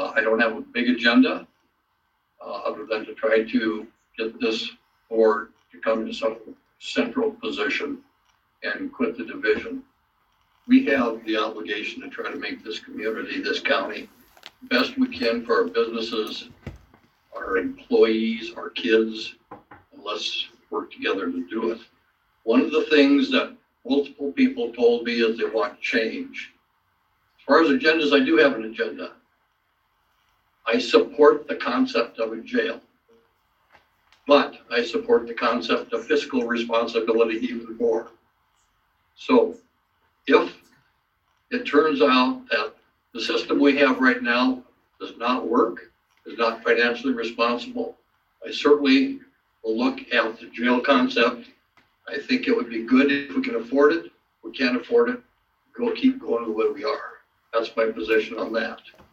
I don't have a big agenda, other than to try to get this board to come to some central position and quit the division. We have the obligation to try to make this community, this county, best we can for our businesses, our employees, our kids, and let's work together to do it. One of the things that multiple people told me is they want change. As far as agendas, I do have an agenda. I support the concept of a jail, but I support the concept of fiscal responsibility even more. So if it turns out that the system we have right now does not work, is not financially responsible, I certainly will look at the jail concept. I think it would be good if we can afford it. If we can't afford it, we'll keep going the way we are. That's my position on that.